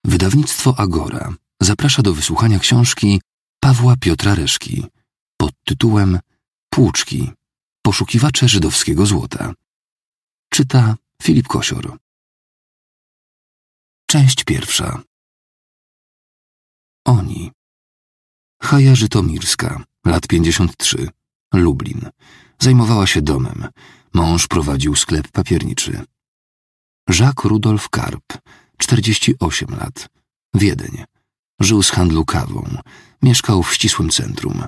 Wydawnictwo Agora zaprasza do wysłuchania książki Pawła Piotra Reszki pod tytułem Płuczki. Poszukiwacze żydowskiego złota. Czyta Filip Kosior. Część pierwsza. Oni. Haja Żytomirska, lat 53, Lublin. Zajmowała się domem. Mąż prowadził sklep papierniczy. Jacques Rudolf Karp, 48 lat, Wiedeń. Żył z handlu kawą. Mieszkał w ścisłym centrum.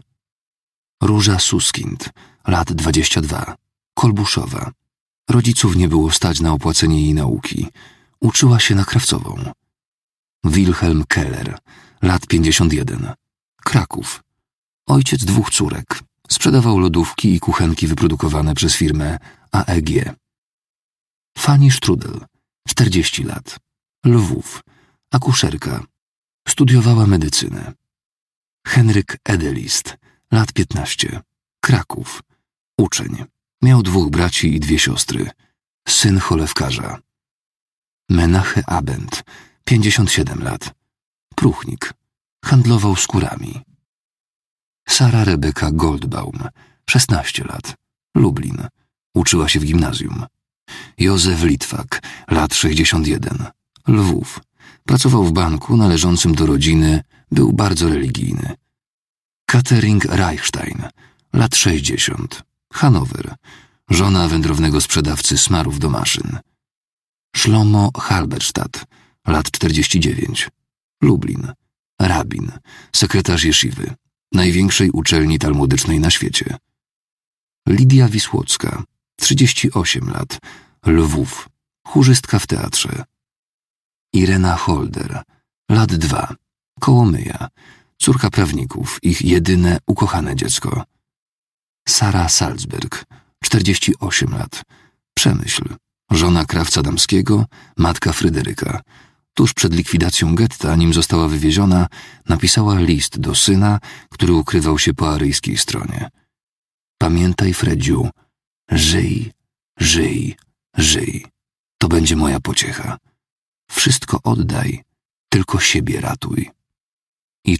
Róża Suskind, lat 22, Kolbuszowa. Rodziców nie było stać na opłacenie jej nauki. Uczyła się na krawcową. Wilhelm Keller, lat 51, Kraków. Ojciec 2 córek. Sprzedawał lodówki i kuchenki wyprodukowane przez firmę AEG. Fanny Strudel, 40 lat, Lwów. Akuszerka. Studiowała medycynę. Henryk Edelist, lat 15, Kraków. Uczeń. Miał 2 braci i 2 siostry. Syn cholewkarza. Menache Abend, 57 lat, próchnik. Handlował skórami. Sara Rebeka Goldbaum, 16 lat, Lublin. Uczyła się w gimnazjum. Józef Litwak, lat 61, Lwów. Pracował w banku należącym do rodziny, był bardzo religijny. Catering Reichstein, lat 60, Hanower. Żona wędrownego sprzedawcy smarów do maszyn. Szlomo Halberstadt, lat 49, Lublin. Rabin, sekretarz jesziwy, największej uczelni talmudycznej na świecie. Lidia Wisłocka, 38 lat, Lwów, chórzystka w teatrze. Irena Holder, lat 2, Kołomyja, córka prawników, ich jedyne ukochane dziecko. Sara Salzberg, 48 lat, Przemyśl, żona krawca damskiego, matka Fryderyka. Tuż przed likwidacją getta, nim została wywieziona, napisała list do syna, który ukrywał się po aryjskiej stronie. Pamiętaj, Fredziu, żyj, żyj, żyj. To będzie moja pociecha. Wszystko oddaj, tylko siebie ratuj. I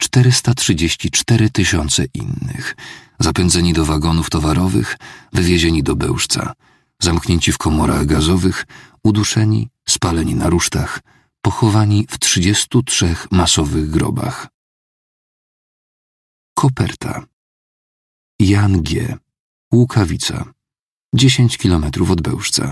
434 000 innych, zapędzeni do wagonów towarowych, wywiezieni do Bełżca, zamknięci w komorach gazowych, uduszeni, spaleni na rusztach, pochowani w 33 masowych grobach. Koperta. Jan G. Łukawica. 10 kilometrów od Bełżca.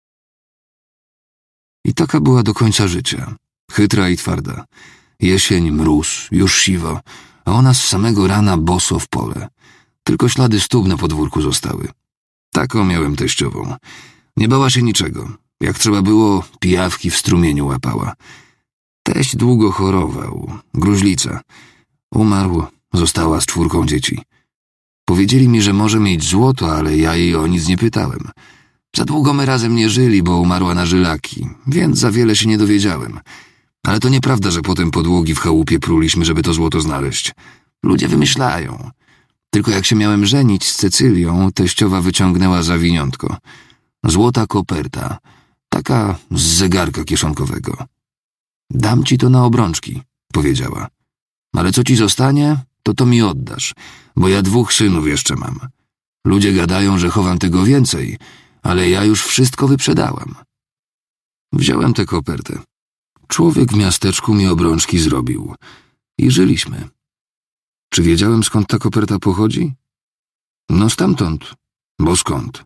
I taka była do końca życia. Chytra i twarda. Jesień, mróz, już siwo, a ona z samego rana boso w pole. Tylko ślady stóp na podwórku zostały. Taką miałem teściową. Nie bała się niczego. Jak trzeba było, pijawki w strumieniu łapała. Teść długo chorował. Gruźlica. Umarł, została z 4 dzieci. Powiedzieli mi, że może mieć złoto, ale ja jej o nic nie pytałem. Za długo my razem nie żyli, bo umarła na żylaki, więc za wiele się nie dowiedziałem. Ale to nieprawda, że potem podłogi w chałupie pruliśmy, żeby to złoto znaleźć. Ludzie wymyślają. Tylko jak się miałem żenić z Cecylią, teściowa wyciągnęła zawiniątko. Złota koperta. Taka z zegarka kieszonkowego. Dam ci to na obrączki, powiedziała. Ale co ci zostanie, to mi oddasz, bo ja 2 synów jeszcze mam. Ludzie gadają, że chowam tego więcej, ale ja już wszystko wyprzedałam. Wziąłem tę kopertę. Człowiek w miasteczku mi obrączki zrobił. I żyliśmy. Czy wiedziałem, skąd ta koperta pochodzi? No stamtąd. Bo skąd?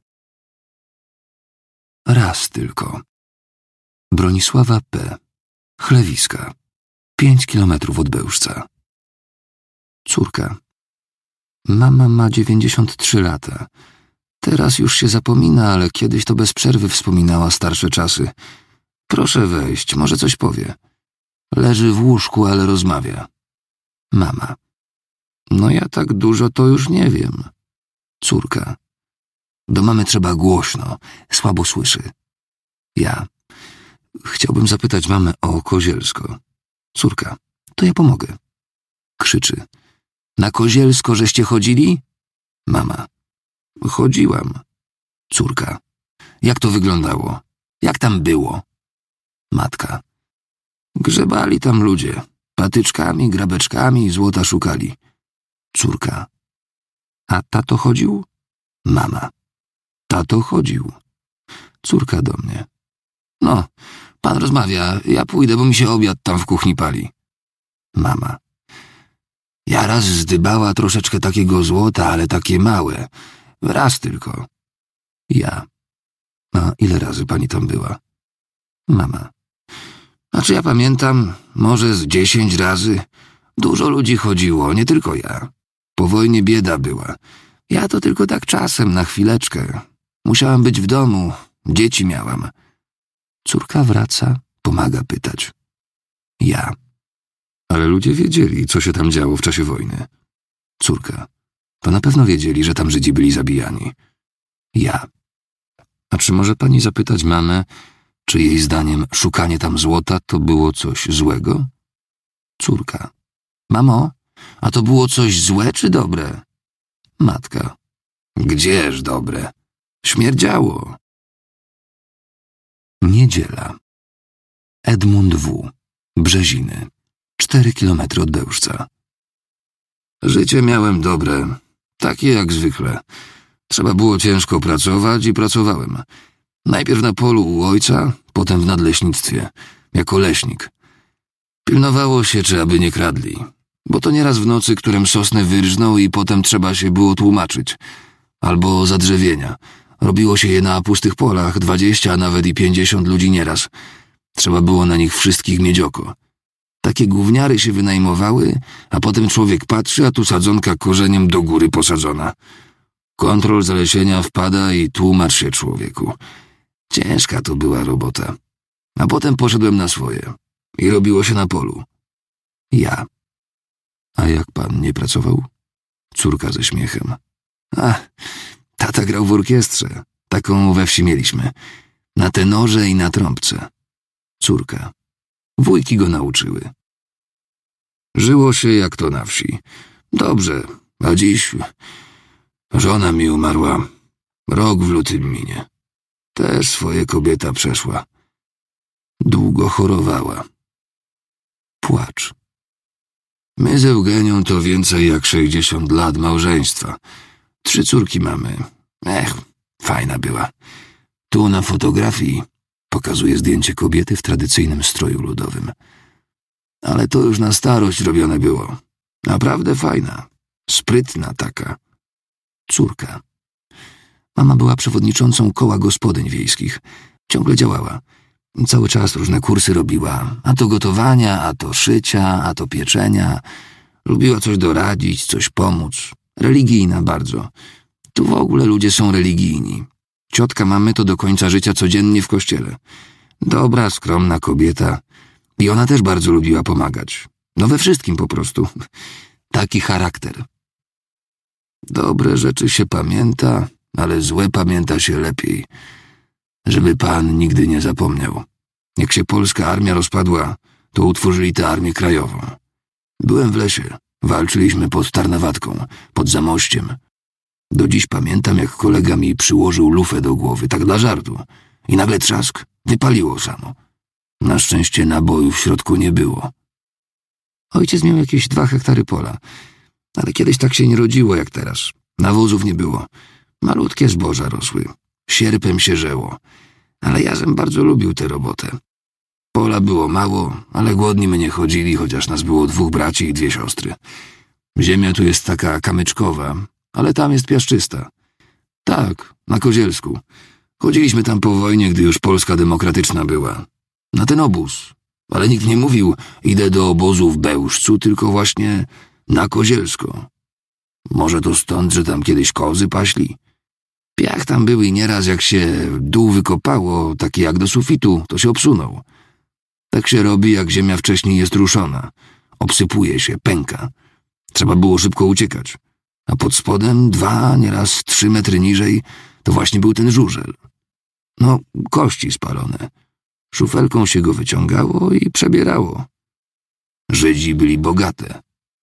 Raz tylko. Bronisława P. Chlewiska. 5 kilometrów od Bełżca. Córka. Mama ma 93 lata. Teraz już się zapomina, ale kiedyś to bez przerwy wspominała starsze czasy. Proszę wejść, może coś powie. Leży w łóżku, ale rozmawia. Mama. No ja tak dużo to już nie wiem. Córka. Do mamy trzeba głośno, słabo słyszy. Ja. Chciałbym zapytać mamę o Kozielsko. Córka. To ja pomogę. Krzyczy. Na Kozielsko żeście chodzili? Mama. Chodziłam. Córka. Jak to wyglądało? Jak tam było? Matka. Grzebali tam ludzie. Patyczkami, grabeczkami złota szukali. Córka. A tato chodził? Mama. Tato chodził. Córka do mnie. No, pan rozmawia, ja pójdę, bo mi się obiad tam w kuchni pali. Mama. Ja raz zdybała troszeczkę takiego złota, ale takie małe. Raz tylko. Ja. A ile razy pani tam była? Mama. Znaczy ja pamiętam, może z 10 razy. Dużo ludzi chodziło, nie tylko ja. Po wojnie bieda była. Ja to tylko tak czasem, na chwileczkę. Musiałam być w domu, dzieci miałam. Córka wraca, pomaga pytać. Ja. Ale ludzie wiedzieli, co się tam działo w czasie wojny. Córka. To na pewno wiedzieli, że tam Żydzi byli zabijani. Ja. A czy może pani zapytać mamę, czy jej zdaniem szukanie tam złota to było coś złego? Córka. Mamo, a to było coś złe czy dobre? Matka. Gdzież dobre? Śmierdziało. Niedziela. Edmund W. Brzeziny. 4 kilometry od Bełżca. Życie miałem dobre, takie jak zwykle. Trzeba było ciężko pracować i pracowałem. Najpierw na polu u ojca, potem w nadleśnictwie, jako leśnik. Pilnowało się, czy aby nie kradli, bo to nieraz w nocy którym sosnę wyrżnął i potem trzeba się było tłumaczyć. Albo zadrzewienia. Robiło się je na pustych polach, 20, a nawet i 50 ludzi nieraz. Trzeba było na nich wszystkich mieć oko. Takie gówniary się wynajmowały, a potem człowiek patrzy, a tu sadzonka korzeniem do góry posadzona. Kontrol zalesienia wpada i tłumacz się człowieku. Ciężka to była robota. A potem poszedłem na swoje i robiło się na polu. Ja. A jak pan nie pracował? Córka ze śmiechem. Tata grał w orkiestrze. Taką we wsi mieliśmy. Na tenorze i na trąbce. Córka. Wujki go nauczyły. Żyło się jak to na wsi. Dobrze, a dziś żona mi umarła. Rok w lutym minie. Też swoje kobieta przeszła. Długo chorowała. Płacz. My z Eugenią to więcej jak 60 lat małżeństwa. 3 córki mamy. Fajna była. Tu na fotografii pokazuje zdjęcie kobiety w tradycyjnym stroju ludowym. Ale to już na starość robione było. Naprawdę fajna. Sprytna taka. Córka. Mama była przewodniczącą koła gospodyń wiejskich. Ciągle działała. Cały czas różne kursy robiła. A to gotowania, a to szycia, a to pieczenia. Lubiła coś doradzić, coś pomóc. Religijna bardzo. Tu w ogóle ludzie są religijni. Ciotka mamy to do końca życia codziennie w kościele. Dobra, skromna kobieta. I ona też bardzo lubiła pomagać. No we wszystkim po prostu. Taki charakter. Dobre rzeczy się pamięta, ale złe pamięta się lepiej. Żeby pan nigdy nie zapomniał. Jak się polska armia rozpadła, to utworzyli tę armię krajową. Byłem w lesie. Walczyliśmy pod Tarnawatką, pod Zamościem. Do dziś pamiętam, jak kolega mi przyłożył lufę do głowy, tak dla żartu. I nagle trzask, wypaliło samo. Na szczęście naboju w środku nie było. Ojciec miał jakieś 2 hektary pola, ale kiedyś tak się nie rodziło jak teraz. Nawozów nie było. Malutkie zboża rosły. Sierpem się żeło. Ale Jarzem bardzo lubił tę robotę. Pola było mało, ale głodni my nie chodzili, chociaż nas było 2 braci i 2 siostry. Ziemia tu jest taka kamyczkowa, ale tam jest piaszczysta. Tak, na Kozielsku. Chodziliśmy tam po wojnie, gdy już Polska demokratyczna była. Na ten obóz. Ale nikt nie mówił, idę do obozu w Bełżcu, tylko właśnie na Kozielsko. Może to stąd, że tam kiedyś kozy paśli? Piach tam był i nieraz jak się dół wykopało, taki jak do sufitu, to się obsunął. Tak się robi, jak ziemia wcześniej jest ruszona. Obsypuje się, pęka. Trzeba było szybko uciekać. A pod spodem 2, nieraz 3 metry niżej, to właśnie był ten żużel. No, kości spalone. Szufelką się go wyciągało i przebierało. Żydzi byli bogate.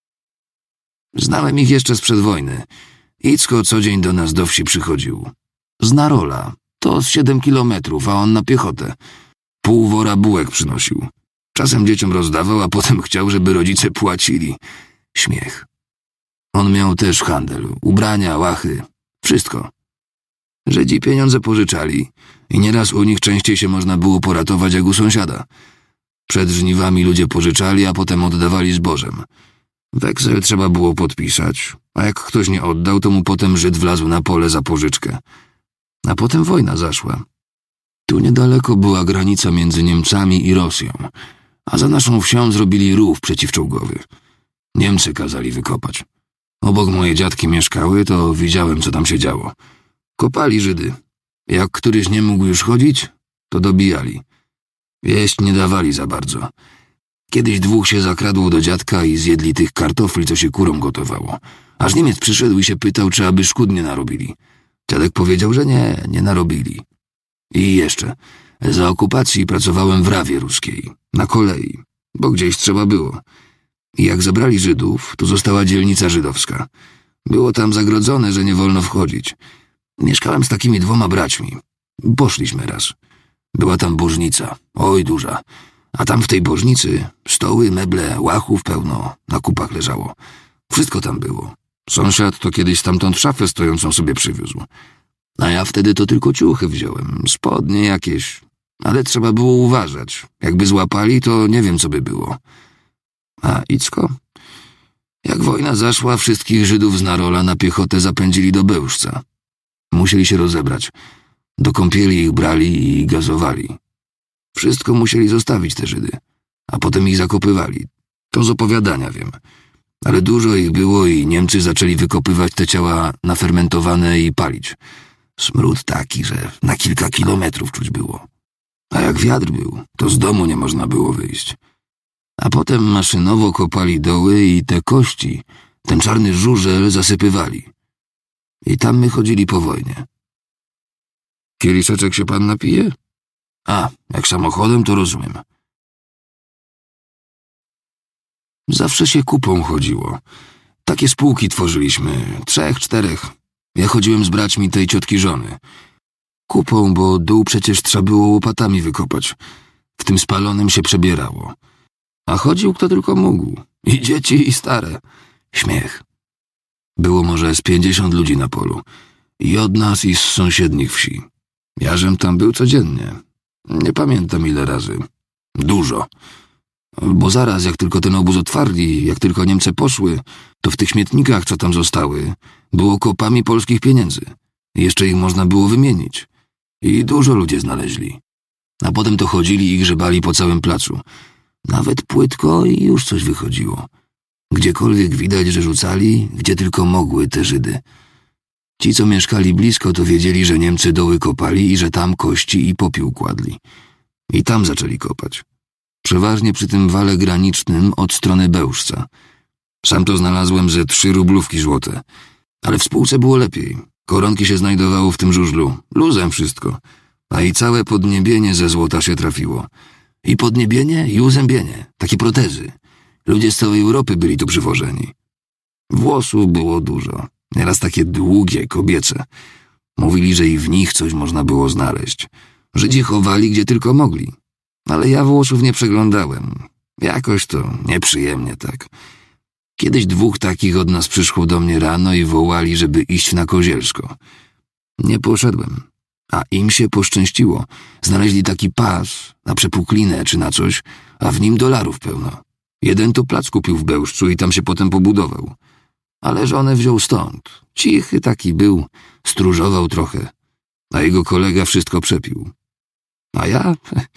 Znałem ich jeszcze sprzed wojny. Icko co dzień do nas do wsi przychodził. Z Narola. To z 7 kilometrów, a on na piechotę. Pół wora bułek przynosił. Czasem dzieciom rozdawał, a potem chciał, żeby rodzice płacili. Śmiech. On miał też handel, ubrania, łachy, wszystko. Żydzi pieniądze pożyczali i nieraz u nich częściej się można było poratować jak u sąsiada. Przed żniwami ludzie pożyczali, a potem oddawali zbożem. Weksel trzeba było podpisać, a jak ktoś nie oddał, to mu potem Żyd wlazł na pole za pożyczkę. A potem wojna zaszła. Tu niedaleko była granica między Niemcami i Rosją, a za naszą wsią zrobili rów przeciwczołgowy. Niemcy kazali wykopać. Obok moje dziadki mieszkały, to widziałem, co tam się działo. Kopali Żydy. Jak któryś nie mógł już chodzić, to dobijali. Jeść nie dawali za bardzo. Kiedyś 2 się zakradło do dziadka i zjedli tych kartofli, co się kurom gotowało. Aż Niemiec przyszedł i się pytał, czy aby szkód nie narobili. Dziadek powiedział, że nie narobili. I jeszcze, za okupacji pracowałem w Rawie Ruskiej, na kolei, bo gdzieś trzeba było. I jak zabrali Żydów, to została dzielnica żydowska. Było tam zagrodzone, że nie wolno wchodzić. Mieszkałem z takimi 2 braćmi. Poszliśmy raz. Była tam bożnica, oj duża. A tam w tej bożnicy stoły, meble, łachów pełno, na kupach leżało. Wszystko tam było. Sąsiad to kiedyś stamtąd szafę stojącą sobie przywiózł. A ja wtedy to tylko ciuchy wziąłem, spodnie jakieś. Ale trzeba było uważać. Jakby złapali, to nie wiem, co by było. A Icko? Jak wojna zaszła, wszystkich Żydów z Narola na piechotę zapędzili do Bełżca. Musieli się rozebrać. Do kąpieli ich brali i gazowali. Wszystko musieli zostawić te Żydy, a potem ich zakopywali. To z opowiadania wiem. Ale dużo ich było i Niemcy zaczęli wykopywać te ciała nafermentowane i palić. Smród taki, że na kilka kilometrów czuć było. A jak wiatr był, to z domu nie można było wyjść. A potem maszynowo kopali doły i te kości, ten czarny żurzel zasypywali. I tam my chodzili po wojnie. Kieliszeczek się pan napije? A, jak samochodem, to rozumiem. Zawsze się kupą chodziło. Takie spółki tworzyliśmy, 3, 4. Ja chodziłem z braćmi tej ciotki żony. Kupą, bo dół przecież trzeba było łopatami wykopać. W tym spalonym się przebierało. A chodził kto tylko mógł. I dzieci, i stare. Śmiech. Było może z 50 ludzi na polu. I od nas, i z sąsiednich wsi. Jażem tam był codziennie. Nie pamiętam ile razy. Dużo. Bo zaraz, jak tylko ten obóz otwarli, jak tylko Niemcy poszły, to w tych śmietnikach, co tam zostały, było kopami polskich pieniędzy. Jeszcze ich można było wymienić. I dużo ludzie znaleźli. A potem to chodzili i grzebali po całym placu. Nawet płytko i już coś wychodziło. Gdziekolwiek widać, że rzucali, gdzie tylko mogły te Żydy. Ci, co mieszkali blisko, to wiedzieli, że Niemcy doły kopali i że tam kości i popiół kładli. I tam zaczęli kopać. Przeważnie przy tym wale granicznym od strony Bełżca. Sam to znalazłem ze 3 rublówki złote. Ale w spółce było lepiej. Koronki się znajdowało w tym żużlu. Luzem wszystko. A i całe podniebienie ze złota się trafiło. I podniebienie, i uzębienie. Takie protezy. Ludzie z całej Europy byli tu przywożeni. Włosów było dużo. Nieraz takie długie, kobiece. Mówili, że i w nich coś można było znaleźć. Żydzi chowali, gdzie tylko mogli. Ale ja włosów nie przeglądałem. Jakoś to nieprzyjemnie tak. Kiedyś 2 takich od nas przyszło do mnie rano i wołali, żeby iść na Kozielsko. Nie poszedłem. A im się poszczęściło. Znaleźli taki pas, na przepuklinę czy na coś, a w nim dolarów pełno. Jeden to plac kupił w Bełżcu i tam się potem pobudował. Ale żonę wziął stąd. Cichy taki był, stróżował trochę. A jego kolega wszystko przepił. A ja?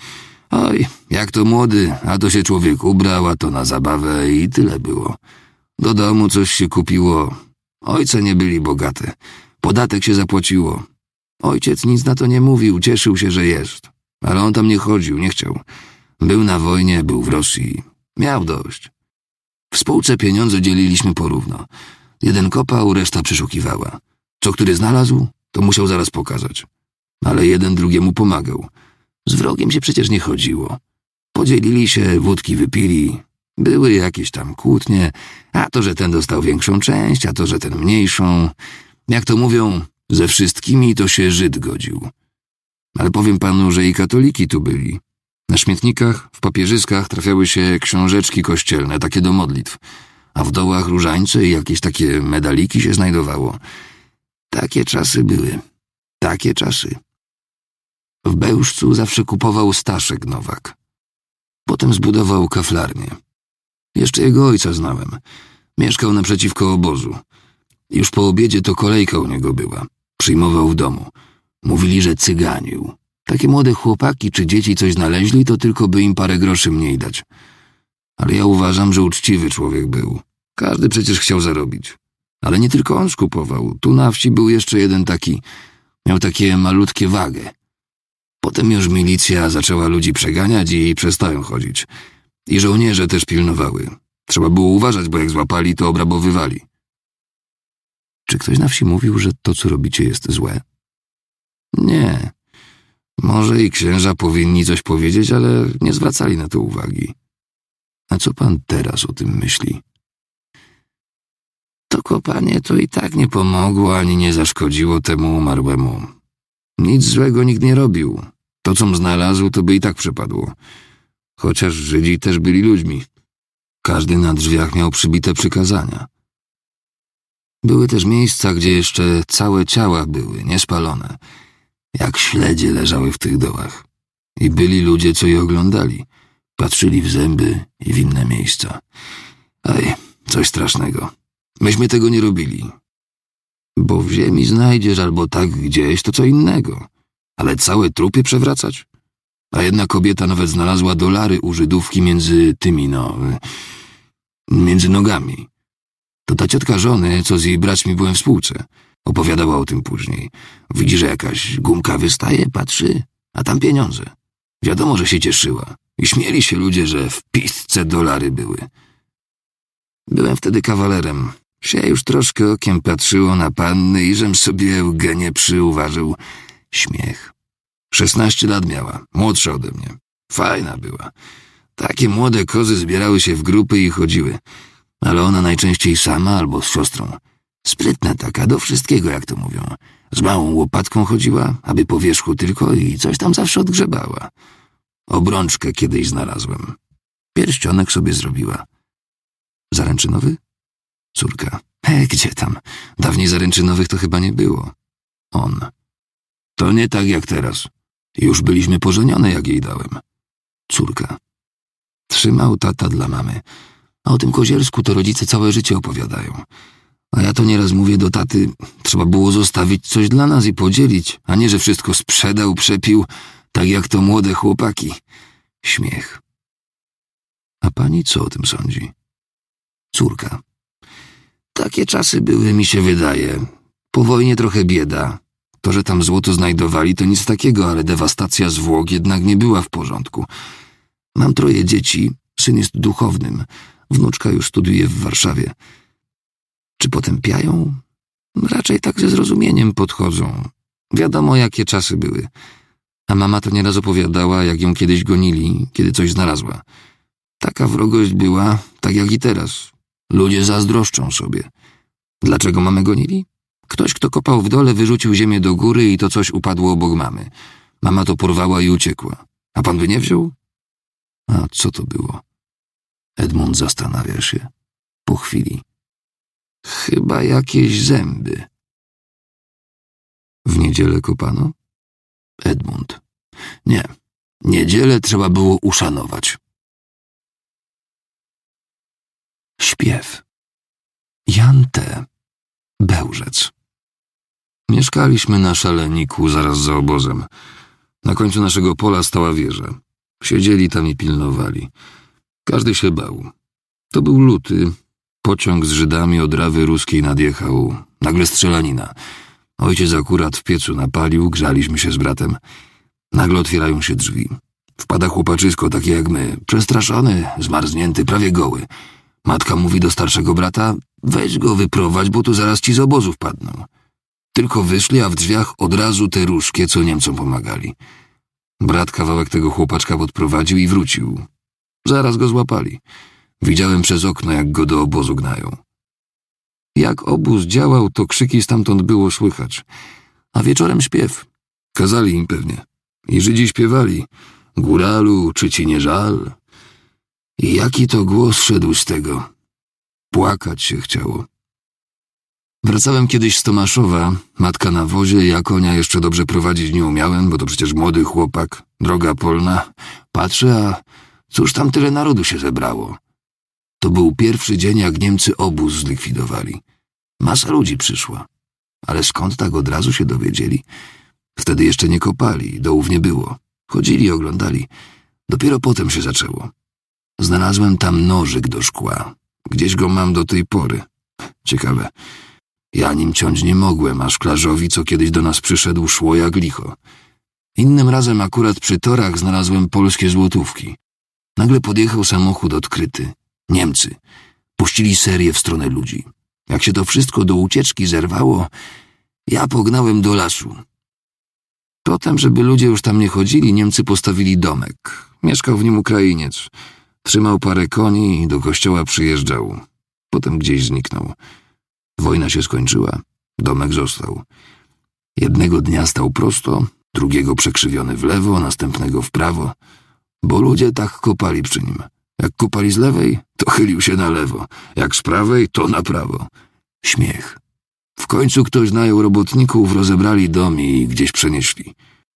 Oj, jak to młody, a to się człowiek ubrał, a to na zabawę i tyle było. Do domu coś się kupiło. Ojce nie byli bogate. Podatek się zapłaciło. Ojciec nic na to nie mówił, cieszył się, że jest. Ale on tam nie chodził, nie chciał. Był na wojnie, był w Rosji. Miał dość. W spółce pieniądze dzieliliśmy porówno. Jeden kopał, reszta przeszukiwała. Co który znalazł, to musiał zaraz pokazać. Ale jeden drugiemu pomagał. Z wrogiem się przecież nie chodziło. Podzielili się, wódki wypili. Były jakieś tam kłótnie, a to, że ten dostał większą część, a to, że ten mniejszą. Jak to mówią, ze wszystkimi to się Żyd godził. Ale powiem panu, że i katoliki tu byli. Na śmietnikach, w papierzyskach trafiały się książeczki kościelne, takie do modlitw, a w dołach różańce i jakieś takie medaliki się znajdowało. Takie czasy były. Takie czasy. W Bełżcu zawsze kupował Staszek Nowak. Potem zbudował kaflarnię. Jeszcze jego ojca znałem. Mieszkał naprzeciwko obozu. Już po obiedzie to kolejka u niego była. Przyjmował w domu. Mówili, że cyganił. Takie młode chłopaki czy dzieci coś znaleźli, to tylko by im parę groszy mniej dać. Ale ja uważam, że uczciwy człowiek był. Każdy przecież chciał zarobić. Ale nie tylko on skupował. Tu na wsi był jeszcze jeden taki. Miał takie malutkie wagę. Potem już milicja zaczęła ludzi przeganiać i przestałem chodzić. I żołnierze też pilnowały. Trzeba było uważać, bo jak złapali, to obrabowywali. Czy ktoś na wsi mówił, że to, co robicie, jest złe? Nie. Może i księża powinni coś powiedzieć, ale nie zwracali na to uwagi. A co pan teraz o tym myśli? To kopanie to i tak nie pomogło, ani nie zaszkodziło temu umarłemu. Nic złego nikt nie robił. To, com znalazł, to by i tak przepadło. Chociaż Żydzi też byli ludźmi. Każdy na drzwiach miał przybite przykazania. Były też miejsca, gdzie jeszcze całe ciała były, niespalone. Jak śledzie leżały w tych dołach. I byli ludzie, co je oglądali. Patrzyli w zęby i w inne miejsca. Aj, coś strasznego. Myśmy tego nie robili. Bo w ziemi znajdziesz albo tak gdzieś, to co innego. Ale całe trupy przewracać? A jedna kobieta nawet znalazła dolary u Żydówki między nogami. To ta ciotka żony, co z jej braćmi byłem w spółce. Opowiadała o tym później. Widzi, że jakaś gumka wystaje, patrzy, a tam pieniądze. Wiadomo, że się cieszyła. I śmieli się ludzie, że w pistce dolary były. Byłem wtedy kawalerem. Się już troszkę okiem patrzyło na panny i żem sobie Eugenię przyuważył. Śmiech. 16 lat miała, młodsza ode mnie. Fajna była. Takie młode kozy zbierały się w grupy i chodziły. Ale ona najczęściej sama albo z siostrą. Sprytna taka, do wszystkiego, jak to mówią. Z małą łopatką chodziła, aby po wierzchu tylko i coś tam zawsze odgrzebała. Obrączkę kiedyś znalazłem. Pierścionek sobie zrobiła. Zaręczynowy? Córka. Gdzie tam? Dawniej zaręczynowych to chyba nie było. On. To nie tak jak teraz. Już byliśmy pożenione, jak jej dałem. Córka. Trzymał tata dla mamy. A o tym Kozielsku to rodzice całe życie opowiadają. A ja to nieraz mówię do taty, trzeba było zostawić coś dla nas i podzielić, a nie, że wszystko sprzedał, przepił, tak jak to młode chłopaki. Śmiech. A pani co o tym sądzi? Córka. Takie czasy były, mi się wydaje. Po wojnie trochę bieda. To, że tam złoto znajdowali, to nic takiego, ale dewastacja zwłok jednak nie była w porządku. Mam 3 dzieci, syn jest duchownym, wnuczka już studiuje w Warszawie. Czy potępiają? Raczej tak ze zrozumieniem podchodzą. Wiadomo, jakie czasy były. A mama to nieraz opowiadała, jak ją kiedyś gonili, kiedy coś znalazła. Taka wrogość była, tak jak i teraz. Ludzie zazdroszczą sobie. Dlaczego mamę gonili? Ktoś, kto kopał w dole, wyrzucił ziemię do góry i to coś upadło obok mamy. Mama to porwała i uciekła. A pan by nie wziął? A co to było? Edmund zastanawia się. Po chwili. Chyba jakieś zęby. W niedzielę kopano? Edmund. Nie. Niedzielę trzeba było uszanować. Śpiew. Jan T. Bełżec. Mieszkaliśmy na Szaleniku, zaraz za obozem. Na końcu naszego pola stała wieża. Siedzieli tam i pilnowali. Każdy się bał. To był luty. Pociąg z Żydami od Rawy Ruskiej nadjechał. Nagle strzelanina. Ojciec akurat w piecu napalił, grzaliśmy się z bratem. Nagle otwierają się drzwi. Wpada chłopaczysko, takie jak my. Przestraszony, zmarznięty, prawie goły. Matka mówi do starszego brata, weź go wyprowadź, bo tu zaraz ci z obozu wpadną. Tylko wyszli, a w drzwiach od razu te różkie, co Niemcom pomagali. Brat kawałek tego chłopaczka podprowadził i wrócił. Zaraz go złapali. Widziałem przez okno, jak go do obozu gnają. Jak obóz działał, to krzyki stamtąd było słychać. A wieczorem śpiew. Kazali im pewnie. I Żydzi śpiewali. Góralu, czy ci nie żal? I jaki to głos szedł z tego? Płakać się chciało. Wracałem kiedyś z Tomaszowa, matka na wozie, ja konia jeszcze dobrze prowadzić nie umiałem, bo to przecież młody chłopak, droga polna. Patrzę, a cóż tam tyle narodu się zebrało? To był pierwszy dzień, jak Niemcy obóz zlikwidowali. Masa ludzi przyszła. Ale skąd tak od razu się dowiedzieli? Wtedy jeszcze nie kopali, dołów nie było. Chodzili, oglądali. Dopiero potem się zaczęło. Znalazłem tam nożyk do szkła. Gdzieś go mam do tej pory. Ciekawe. Ja nim ciąć nie mogłem, a szklarzowi, co kiedyś do nas przyszedł, szło jak licho. Innym razem akurat przy torach znalazłem polskie złotówki. Nagle podjechał samochód odkryty. Niemcy. Puścili serię w stronę ludzi. Jak się to wszystko do ucieczki zerwało, ja pognałem do lasu. Potem, żeby ludzie już tam nie chodzili, Niemcy postawili domek. Mieszkał w nim Ukrainiec. Trzymał parę koni i do kościoła przyjeżdżał. Potem gdzieś zniknął. Wojna się skończyła. Domek został. Jednego dnia stał prosto, drugiego przekrzywiony w lewo, następnego w prawo, bo ludzie tak kopali przy nim. Jak kopali z lewej, to chylił się na lewo. Jak z prawej, to na prawo. Śmiech. W końcu ktoś najął robotników, rozebrali dom i gdzieś przenieśli.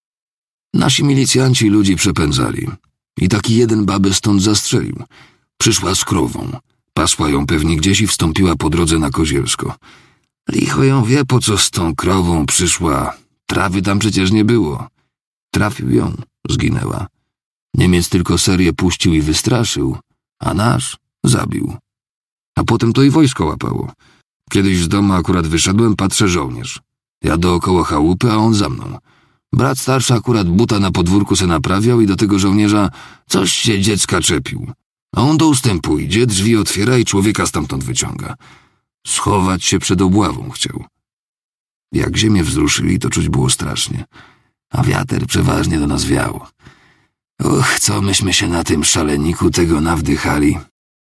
Nasi milicjanci ludzi przepędzali. I taki jeden babę stąd zastrzelił. Przyszła z krową. Pasła ją pewnie gdzieś i wstąpiła po drodze na Kozielsko. Licho ją wie, po co z tą krową przyszła. Trawy tam przecież nie było. Trafił ją, zginęła. Niemiec tylko serię puścił i wystraszył, a nasz zabił. A potem to i wojsko łapało. Kiedyś z domu akurat wyszedłem, patrzę żołnierz. Ja dookoła chałupy, a on za mną. Brat starszy akurat buta na podwórku se naprawiał i do tego żołnierza coś się dziecka czepił. A on do ustępu idzie, drzwi otwiera i człowieka stamtąd wyciąga. Schować się przed obławą chciał. Jak ziemię wzruszyli, to czuć było strasznie. A wiater przeważnie do nas wiał. Co myśmy się na tym szaleniku tego nawdychali.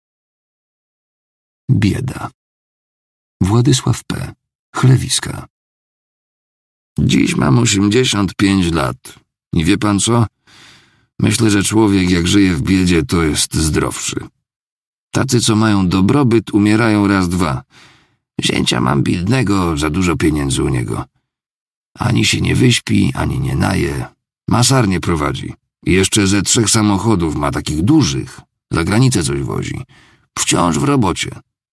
Bieda. Władysław P. Chlewiska. Dziś mam 85 lat. I wie pan co? Myślę, że człowiek jak żyje w biedzie, to jest zdrowszy. Tacy, co mają dobrobyt, umierają raz, dwa. Zięcia mam biednego, za dużo pieniędzy u niego. Ani się nie wyśpi, ani nie naje. Masarnię prowadzi. I jeszcze ze 3 samochodów ma takich dużych. Za granicę coś wozi. Wciąż w robocie.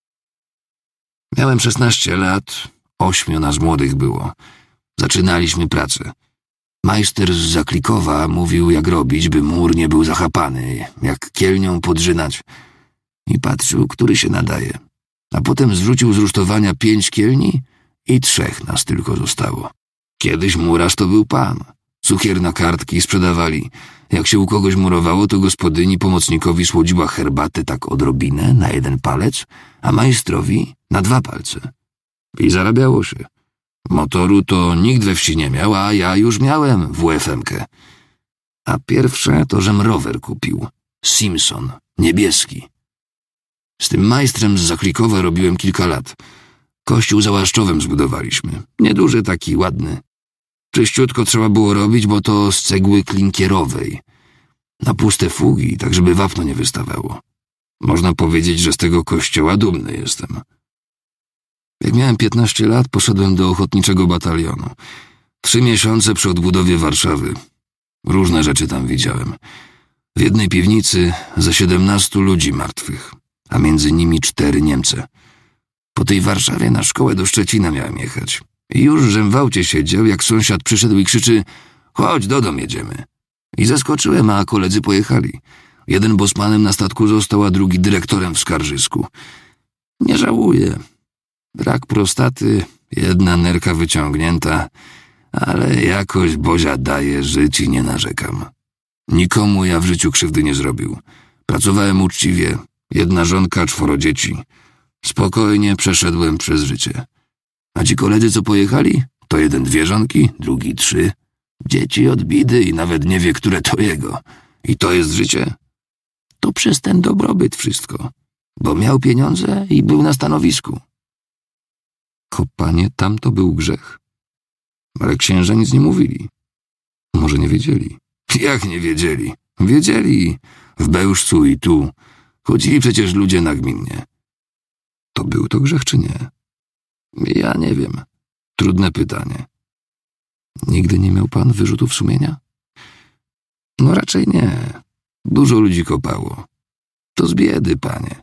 Miałem 16 lat, 8 nas młodych było. Zaczynaliśmy pracę. Majster z Zaklikowa mówił, jak robić, by mur nie był zachapany, jak kielnią podrzynać. I patrzył, który się nadaje. A potem zrzucił z rusztowania 5 kielni i 3 nas tylko zostało. Kiedyś murarz to był pan. Cukier na kartki sprzedawali. Jak się u kogoś murowało, to gospodyni pomocnikowi słodziła herbatę tak odrobinę na 1 palec, a majstrowi na 2 palce. I zarabiało się. Motoru to nikt we wsi nie miał, a ja już miałem WFM-kę. A pierwsze to, żem rower kupił. Simpson, niebieski. Z tym majstrem z Zaklikowa robiłem kilka lat. Kościół za Łaszczowem zbudowaliśmy. Nieduży, taki ładny. Czyściutko trzeba było robić, bo to z cegły klinkierowej. Na puste fugi, tak żeby wapno nie wystawało. Można powiedzieć, że z tego kościoła dumny jestem. Jak miałem 15 lat, poszedłem do ochotniczego batalionu. 3 miesiące przy odbudowie Warszawy. Różne rzeczy tam widziałem. W jednej piwnicy ze 17 ludzi martwych, a między nimi 4 Niemcy. Po tej Warszawie na szkołę do Szczecina miałem jechać. I już żem w aucie siedział, jak sąsiad przyszedł i krzyczy: chodź, do domu jedziemy. I zeskoczyłem, a koledzy pojechali. Jeden bosmanem na statku został, a drugi dyrektorem w Skarżysku. Nie żałuję. Brak prostaty, 1 nerka wyciągnięta, ale jakoś Bozia daje żyć i nie narzekam. Nikomu ja w życiu krzywdy nie zrobił. Pracowałem uczciwie, 1 żonka, 4 dzieci. Spokojnie przeszedłem przez życie. A ci koledzy, co pojechali, to 1 2 żonki, drugi 3. Dzieci od bidy i nawet nie wie, które to jego. I to jest życie? To przez ten dobrobyt wszystko. Bo miał pieniądze i był na stanowisku. Kopanie tam to był grzech. Ale księża nic nie mówili. Może nie wiedzieli. Jak nie wiedzieli? Wiedzieli, w Bełżcu i tu. Chodzili przecież ludzie nagminnie. To był to grzech czy nie? Ja nie wiem. Trudne pytanie. Nigdy nie miał pan wyrzutów sumienia? No raczej nie. Dużo ludzi kopało. To z biedy, panie.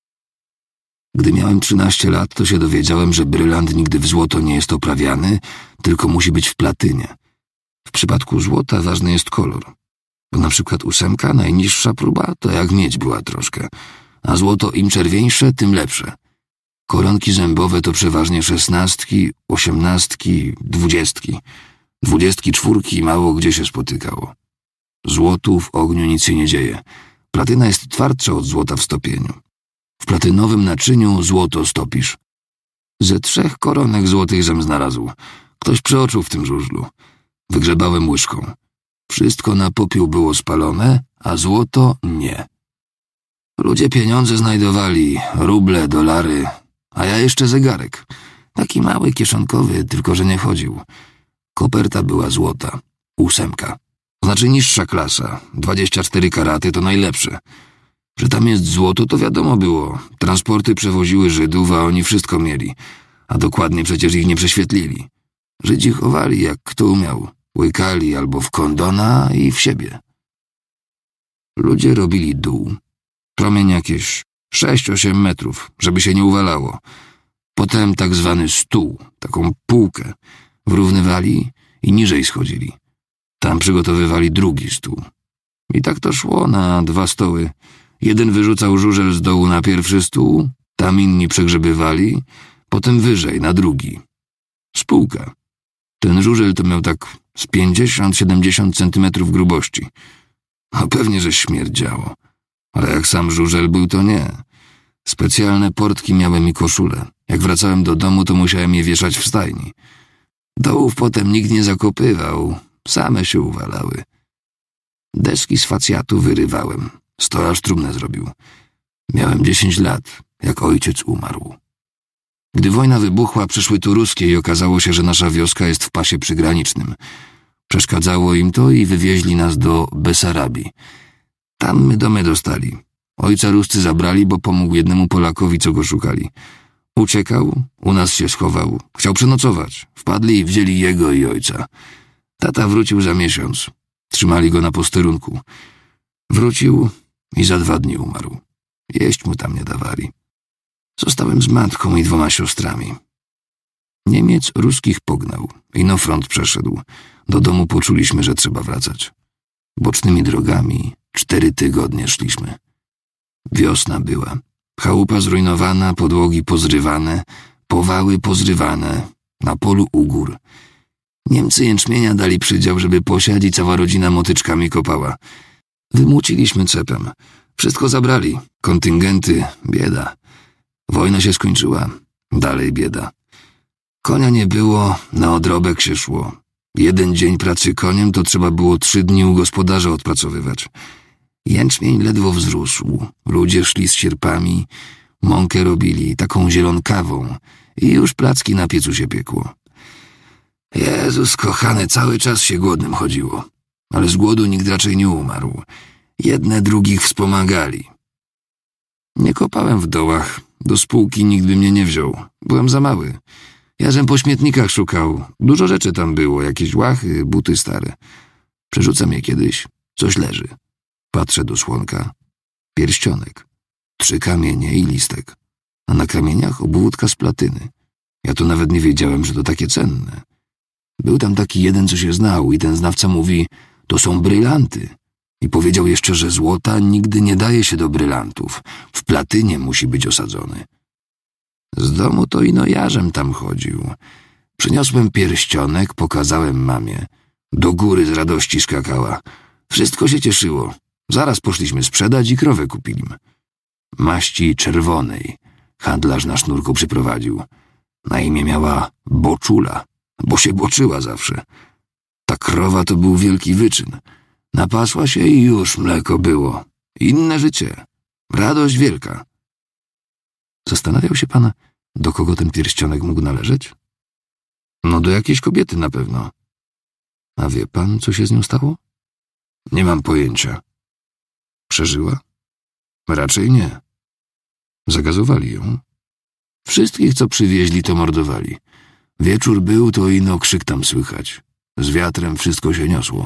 Gdy miałem 13 lat, to się dowiedziałem, że brylant nigdy w złoto nie jest oprawiany, tylko musi być w platynie. W przypadku złota ważny jest kolor. Bo na przykład 8, najniższa próba, to jak miedź była troszkę, a złoto im czerwieńsze, tym lepsze. Koronki zębowe to przeważnie 16, 18, 20. 24 mało gdzie się spotykało. Złotu w ogniu nic się nie dzieje. Platyna jest twardsza od złota w stopieniu. W platynowym naczyniu złoto stopisz. Ze 3 koronek złotych żem znalazł. Ktoś przeoczył w tym żużlu. Wygrzebałem łyżką. Wszystko na popiół było spalone, a złoto nie. Ludzie pieniądze znajdowali, ruble, dolary, a ja jeszcze zegarek. Taki mały, kieszonkowy, tylko że nie chodził. Koperta była złota, 8. Znaczy niższa klasa, 24 karaty to najlepsze. Że tam jest złoto, to wiadomo było. Transporty przewoziły Żydów, a oni wszystko mieli. A dokładnie przecież ich nie prześwietlili. Żydzi chowali jak kto umiał. Łykali albo w kondona i w siebie. Ludzie robili dół. Promień jakieś 6-8 metrów, żeby się nie uwalało. Potem tak zwany stół, taką półkę, wyrównywali i niżej schodzili. Tam przygotowywali drugi stół. I tak to szło na 2 stoły. Jeden wyrzucał żużel z dołu na pierwszy stół, tam inni przegrzebywali, potem wyżej na drugi. Spółka. Ten żużel to miał tak z 50-70 centymetrów grubości. No pewnie, że śmierdziało. Ale jak sam żużel był, to nie. Specjalne portki miałem i koszule. Jak wracałem do domu, to musiałem je wieszać w stajni. Dołów potem nikt nie zakopywał. Same się uwalały. Deski z facjatu wyrywałem. Stolarz trumnę zrobił. Miałem 10 lat, jak ojciec umarł. Gdy wojna wybuchła, przyszły tu ruskie i okazało się, że nasza wioska jest w pasie przygranicznym. Przeszkadzało im to i wywieźli nas do Besarabii. Tam my domy dostali. Ojca Ruscy zabrali, bo pomógł jednemu Polakowi, co go szukali. Uciekał, u nas się schował. Chciał przenocować. Wpadli i wzięli jego i ojca. Tata wrócił za miesiąc. Trzymali go na posterunku. Wrócił i za 2 dni umarł. Jeść mu tam nie dawali. Zostałem z matką i 2 siostrami. Niemiec ruskich pognał i na front przeszedł. Do domu poczuliśmy, że trzeba wracać. Bocznymi drogami 4 tygodnie szliśmy. Wiosna była. Chałupa zrujnowana, podłogi pozrywane, powały pozrywane, na polu ugór. Niemcy jęczmienia dali przydział, żeby posiać i cała rodzina motyczkami kopała. Wymuciliśmy cepem. Wszystko zabrali. Kontyngenty, bieda. Wojna się skończyła. Dalej bieda. Konia nie było, na odrobek się szło. 1 dzień pracy koniem to trzeba było 3 dni u gospodarza odpracowywać. Jęczmień ledwo wzrósł. Ludzie szli z sierpami, mąkę robili, taką zielonkawą i już placki na piecu się piekło. Jezus kochany, cały czas się głodnym chodziło. Ale z głodu nikt raczej nie umarł. Jedne drugich wspomagali. Nie kopałem w dołach. Do spółki nikt by mnie nie wziął. Byłem za mały. Ja żem po śmietnikach szukał. Dużo rzeczy tam było. Jakieś łachy, buty stare. Przerzucam je kiedyś. Coś leży. Patrzę do słonka. Pierścionek. 3 kamienie i listek. A na kamieniach obwódka z platyny. Ja to nawet nie wiedziałem, że to takie cenne. Był tam taki jeden, co się znał i ten znawca mówi, to są brylanty. I powiedział jeszcze, że złota nigdy nie daje się do brylantów. W platynie musi być osadzony. Z domu to ino jarzem tam chodził. Przyniosłem pierścionek, pokazałem mamie. Do góry z radości skakała. Wszystko się cieszyło. Zaraz poszliśmy sprzedać i krowę kupili. Maści czerwonej. Handlarz na sznurku przyprowadził. Na imię miała Boczula, bo się boczyła zawsze. Ta krowa to był wielki wyczyn. Napasła się i już mleko było. Inne życie. Radość wielka. Zastanawiał się pan, do kogo ten pierścionek mógł należeć? No do jakiejś kobiety na pewno. A wie pan, co się z nią stało? Nie mam pojęcia. Przeżyła? Raczej nie. Zagazowali ją. Wszystkich, co przywieźli, to mordowali. Wieczór był, to ino krzyk tam słychać. Z wiatrem wszystko się niosło.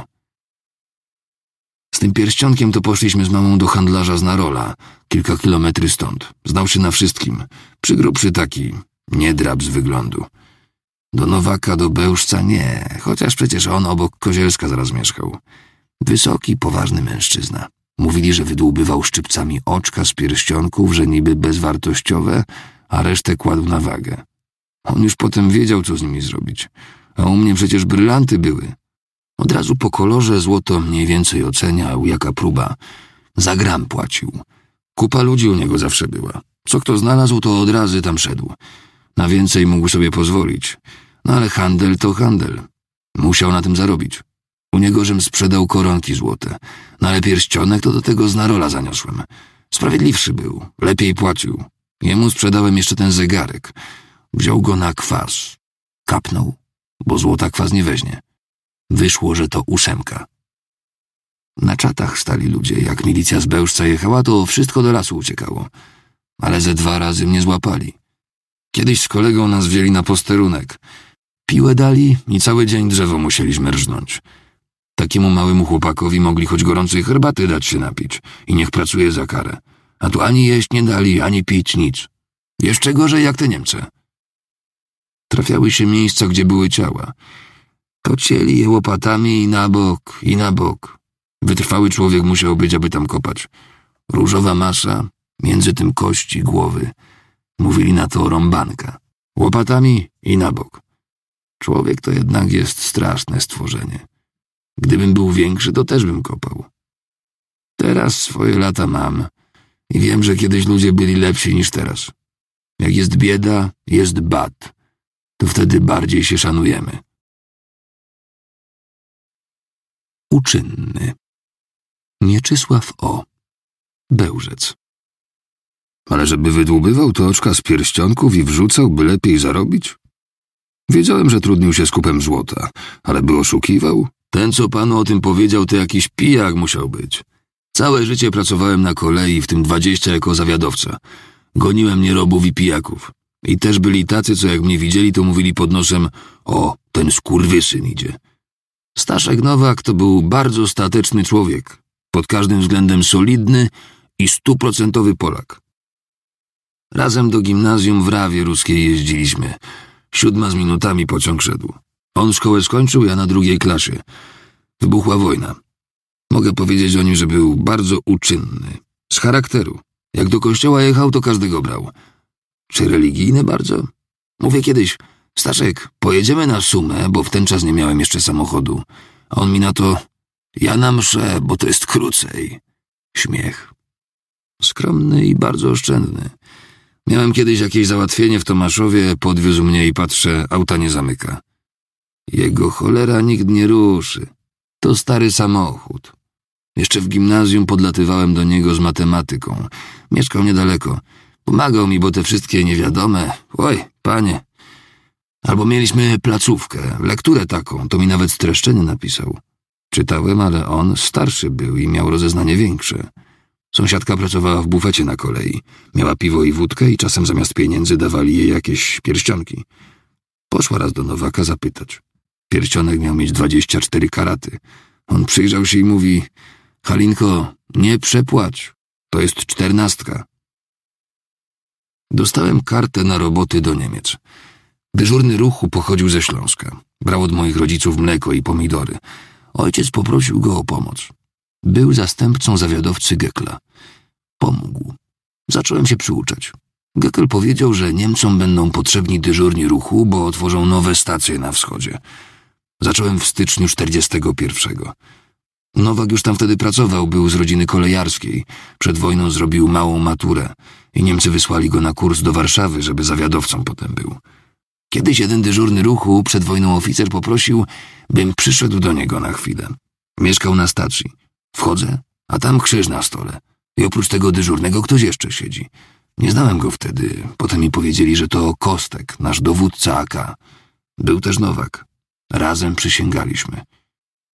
Z tym pierścionkiem to poszliśmy z mamą do handlarza z Narola, kilka kilometrów stąd. Znał się na wszystkim. Przygrubszy taki, nie drab z wyglądu. Do Nowaka, do Bełżca nie, chociaż przecież on obok Kozielska zaraz mieszkał. Wysoki, poważny mężczyzna. Mówili, że wydłubywał szczypcami oczka z pierścionków, że niby bezwartościowe, a resztę kładł na wagę. On już potem wiedział, co z nimi zrobić. A u mnie przecież brylanty były. Od razu po kolorze złoto mniej więcej oceniał, jaka próba. Za gram płacił. Kupa ludzi u niego zawsze była. Co kto znalazł, to od razu tam szedł. Na więcej mógł sobie pozwolić. No ale handel to handel. Musiał na tym zarobić. U niego żem sprzedał koronki złote. No ale pierścionek to do tego z Narola zaniosłem. Sprawiedliwszy był. Lepiej płacił. Jemu sprzedałem jeszcze ten zegarek. Wziął go na kwas. Kapnął, bo złota kwas nie weźmie. Wyszło, że to 8. Na czatach stali ludzie. Jak milicja z Bełżca jechała, to wszystko do lasu uciekało. Ale ze 2 razy mnie złapali. Kiedyś z kolegą nas wzięli na posterunek. Piłę dali i cały dzień drzewo musieliśmy rżnąć. Takiemu małemu chłopakowi mogli choć gorącej herbaty dać się napić i niech pracuje za karę. A tu ani jeść nie dali, ani pić, nic. Jeszcze gorzej jak te Niemcy. Trafiały się miejsca, gdzie były ciała. To cieli je łopatami i na bok, i na bok. Wytrwały człowiek musiał być, aby tam kopać. Różowa masa, między tym kości, głowy. Mówili na to rąbanka. Łopatami i na bok. Człowiek to jednak jest straszne stworzenie. Gdybym był większy, to też bym kopał. Teraz swoje lata mam i wiem, że kiedyś ludzie byli lepsi niż teraz. Jak jest bieda, jest bad. To wtedy bardziej się szanujemy. Uczynny. Mieczysław O. Bełżec. Ale żeby wydłubywał to oczka z pierścionków i wrzucał, by lepiej zarobić? Wiedziałem, że trudnił się z kupem złota, ale by oszukiwał? Ten, co panu o tym powiedział, to jakiś pijak musiał być. Całe życie pracowałem na kolei, w tym 20 jako zawiadowca. Goniłem nierobów i pijaków. I też byli tacy, co jak mnie widzieli, to mówili pod nosem: o, ten skurwysyn idzie. Staszek Nowak to był bardzo stateczny człowiek. Pod każdym względem solidny i 100% Polak. Razem do gimnazjum w Rawie Ruskiej jeździliśmy. 7 z minutami pociąg szedł. On szkołę skończył, ja na 2. klasie. Wybuchła wojna. Mogę powiedzieć o nim, że był bardzo uczynny. Z charakteru. Jak do kościoła jechał, to każdego brał. Czy religijny bardzo? Mówię kiedyś: Staszek, pojedziemy na Sumę, bo w ten czas nie miałem jeszcze samochodu. A on mi na to: ja na mszę, bo to jest krócej. Śmiech. Skromny i bardzo oszczędny. Miałem kiedyś jakieś załatwienie w Tomaszowie, podwiózł mnie i patrzę, auta nie zamyka. Jego cholera nikt nie ruszy. To stary samochód. Jeszcze w gimnazjum podlatywałem do niego z matematyką. Mieszkał niedaleko. Pomagał mi, bo te wszystkie niewiadome... Oj, panie. Albo mieliśmy placówkę, lekturę taką, to mi nawet streszczenie napisał. Czytałem, ale on starszy był i miał rozeznanie większe. Sąsiadka pracowała w bufecie na kolei. Miała piwo i wódkę i czasem zamiast pieniędzy dawali jej jakieś pierścionki. Poszła raz do Nowaka zapytać. Pierścionek miał mieć 24 karaty. On przyjrzał się i mówi: Halinko, nie przepłać. To jest 14. Dostałem kartę na roboty do Niemiec. Dyżurny ruchu pochodził ze Śląska. Brał od moich rodziców mleko i pomidory. Ojciec poprosił go o pomoc. Był zastępcą zawiadowcy Gekla. Pomógł. Zacząłem się przyuczać. Gekl powiedział, że Niemcom będą potrzebni dyżurni ruchu, bo otworzą nowe stacje na wschodzie. Zacząłem w styczniu 41. Nowak już tam wtedy pracował, był z rodziny kolejarskiej. Przed wojną zrobił małą maturę i Niemcy wysłali go na kurs do Warszawy, żeby zawiadowcą potem był. Kiedyś jeden dyżurny ruchu, przed wojną oficer, poprosił, bym przyszedł do niego na chwilę. Mieszkał na stacji. Wchodzę, a tam krzyż na stole. I oprócz tego dyżurnego ktoś jeszcze siedzi. Nie znałem go wtedy. Potem mi powiedzieli, że to Kostek, nasz dowódca AK. Był też Nowak. Razem przysięgaliśmy.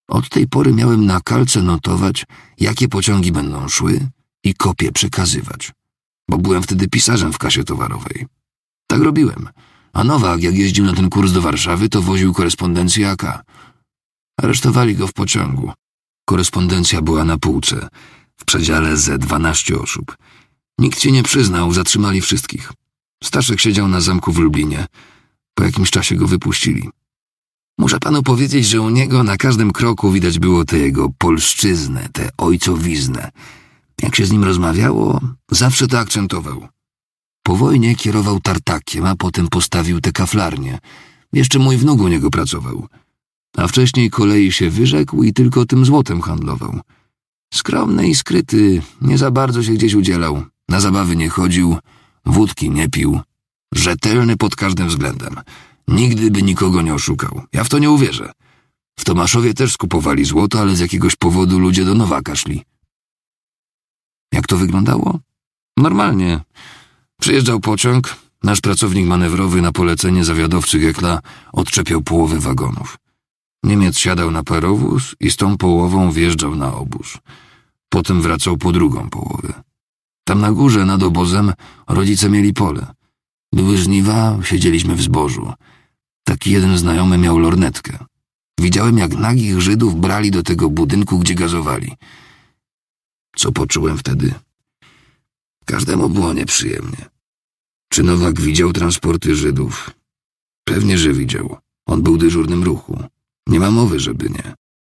Od tej pory miałem na kalce notować, jakie pociągi będą szły i kopie przekazywać, bo byłem wtedy pisarzem w kasie towarowej. Tak robiłem, a Nowak, jak jeździł na ten kurs do Warszawy, to woził korespondencję AK. Aresztowali go w pociągu. Korespondencja była na półce, w przedziale ze 12 osób. Nikt się nie przyznał, zatrzymali wszystkich. Staszek siedział na zamku w Lublinie. Po jakimś czasie go wypuścili. Muszę panu powiedzieć, że u niego na każdym kroku widać było tę jego polszczyznę, tę ojcowiznę. Jak się z nim rozmawiało, zawsze to akcentował. Po wojnie kierował tartakiem, a potem postawił tę kaflarnię. Jeszcze mój wnuk u niego pracował. A wcześniej kolei się wyrzekł i tylko tym złotem handlował. Skromny i skryty, nie za bardzo się gdzieś udzielał. Na zabawy nie chodził, wódki nie pił. Rzetelny pod każdym względem. Nigdy by nikogo nie oszukał. Ja w to nie uwierzę. W Tomaszowie też skupowali złoto, ale z jakiegoś powodu ludzie do Nowaka szli. Jak to wyglądało? Normalnie. Przyjeżdżał pociąg, nasz pracownik manewrowy na polecenie zawiadowcy Gekla odczepiał połowę wagonów. Niemiec siadał na parowóz i z tą połową wjeżdżał na obóz. Potem wracał po drugą połowę. Tam na górze, nad obozem, rodzice mieli pole. Były żniwa, siedzieliśmy w zbożu. Taki jeden znajomy miał lornetkę. Widziałem, jak nagich Żydów brali do tego budynku, gdzie gazowali. Co poczułem wtedy? Każdemu było nieprzyjemnie. Czy Nowak widział transporty Żydów? Pewnie, że widział. On był dyżurnym ruchu. Nie ma mowy, żeby nie.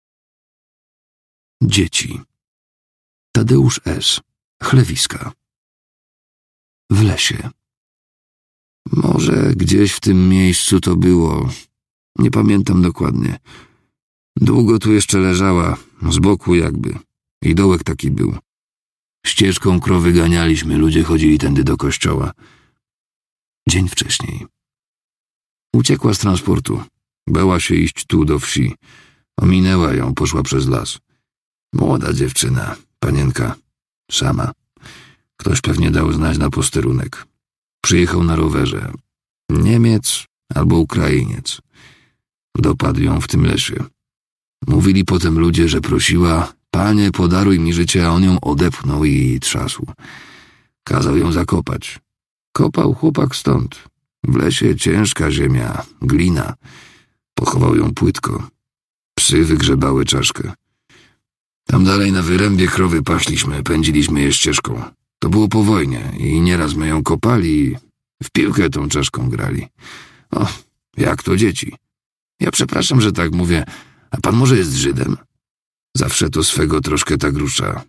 Dzieci. Tadeusz S. Chlewiska. W lesie. Może gdzieś w tym miejscu to było. Nie pamiętam dokładnie. Długo tu jeszcze leżała, z boku jakby. I dołek taki był. Ścieżką krowy ganialiśmy, ludzie chodzili tędy do kościoła. Dzień wcześniej. Uciekła z transportu. Bała się iść tu do wsi. Ominęła ją, poszła przez las. Młoda dziewczyna, panienka. Sama. Ktoś pewnie dał znać na posterunek. Przyjechał na rowerze. Niemiec albo Ukrainiec. Dopadł ją w tym lesie. Mówili potem ludzie, że prosiła: Panie, podaruj mi życie, a on ją odepchnął i trzasł. Kazał ją zakopać. Kopał chłopak stąd. W lesie ciężka ziemia, glina. Pochował ją płytko. Psy wygrzebały czaszkę. Tam dalej na wyrębie krowy paśliśmy, pędziliśmy je ścieżką. To było po wojnie i nieraz my ją kopali i w piłkę tą czaszką grali. O, jak to dzieci. Ja przepraszam, że tak mówię, a pan może jest Żydem? Zawsze to swego troszkę tak rusza.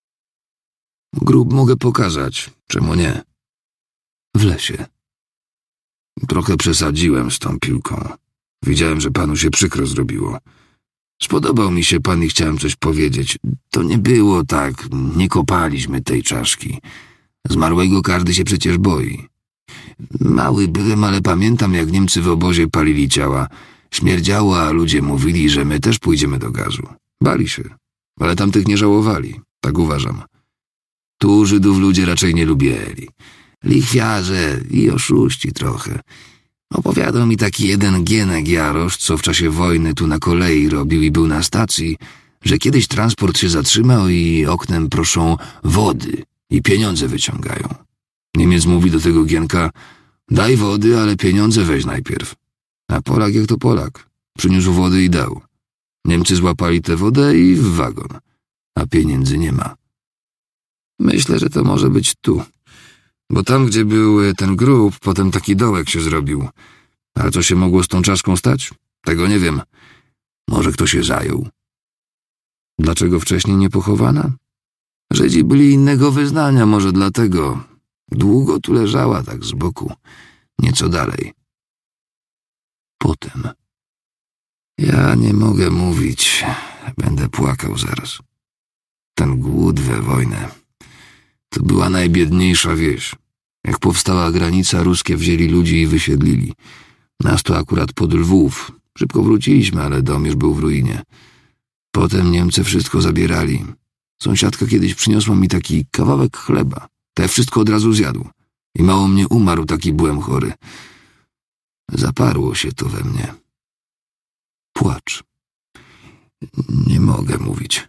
Grób mogę pokazać, czemu nie? W lesie. Trochę przesadziłem z tą piłką. Widziałem, że panu się przykro zrobiło. Spodobał mi się pan i chciałem coś powiedzieć. To nie było tak, nie kopaliśmy tej czaszki. Zmarłego każdy się przecież boi. Mały byłem, ale pamiętam, jak Niemcy w obozie palili ciała. Śmierdziało, a ludzie mówili, że my też pójdziemy do gazu. Bali się, ale tamtych nie żałowali, tak uważam. Tu Żydów ludzie raczej nie lubili. Lichwiarze i oszuści trochę. Opowiadał mi taki jeden Gienek Jarosz, co w czasie wojny tu na kolei robił i był na stacji, że kiedyś transport się zatrzymał i oknem proszą wody i pieniądze wyciągają. Niemiec mówi do tego Gienka: daj wody, ale pieniądze weź najpierw. A Polak jak to Polak. Przyniósł wody i dał. Niemcy złapali tę wodę i w wagon. A pieniędzy nie ma. Myślę, że to może być tu. Bo tam, gdzie był ten grób, potem taki dołek się zrobił. Ale co się mogło z tą czaszką stać? Tego nie wiem. Może ktoś się zajął. Dlaczego wcześniej nie pochowana? Żydzi byli innego wyznania, może dlatego. Długo tu leżała tak z boku. Nieco dalej. Potem. Ja nie mogę mówić. Będę płakał zaraz. Ten głód we wojnę. To była najbiedniejsza wieś. Jak powstała granica, ruskie wzięli ludzi i wysiedlili. Nas to akurat pod Lwów. Szybko wróciliśmy, ale dom już był w ruinie. Potem Niemcy wszystko zabierali. Sąsiadka kiedyś przyniosła mi taki kawałek chleba. To ja wszystko od razu zjadł. I mało mnie umarł, taki byłem chory. Zaparło się to we mnie. Płacz. Nie mogę mówić.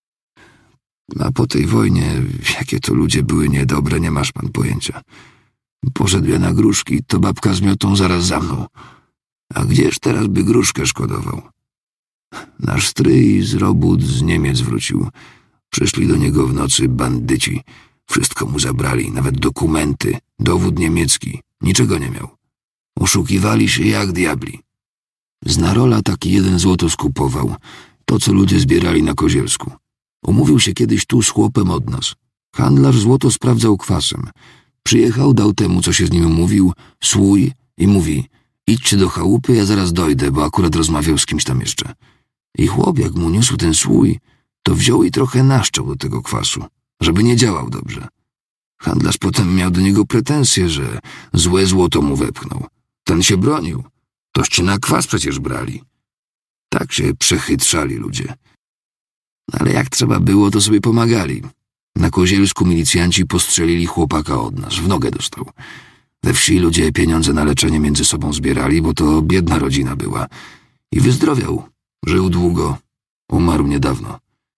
A po tej wojnie, jakie to ludzie były niedobre, nie masz pan pojęcia. Poszedł ja na gruszki, to babka z miotą zaraz za mną. A gdzież teraz by gruszkę szkodował? Nasz stryj z robót z Niemiec wrócił. Przyszli do niego w nocy bandyci. Wszystko mu zabrali, nawet dokumenty, dowód niemiecki. Niczego nie miał. Oszukiwali się jak diabli. Z Narola taki jeden złoto skupował. To, co ludzie zbierali na Kozielsku. Umówił się kiedyś tu z chłopem od nas. Handlarz złoto sprawdzał kwasem. Przyjechał, dał temu, co się z nim umówił, słój i mówi: idźcie do chałupy, ja zaraz dojdę, bo akurat rozmawiał z kimś tam jeszcze. I chłop, jak mu niósł ten słój, to wziął i trochę naszczał do tego kwasu, żeby nie działał dobrze. Handlarz potem miał do niego pretensje, że złe złoto mu wepchnął. Ten się bronił. Toście na kwas przecież brali. Tak się przechytrzali ludzie. Ale jak trzeba było, to sobie pomagali. Na Kozielsku milicjanci postrzelili chłopaka od nas, w nogę dostał. We wsi ludzie pieniądze na leczenie między sobą zbierali, bo to biedna rodzina była. I wyzdrowiał. Żył długo. Umarł niedawno.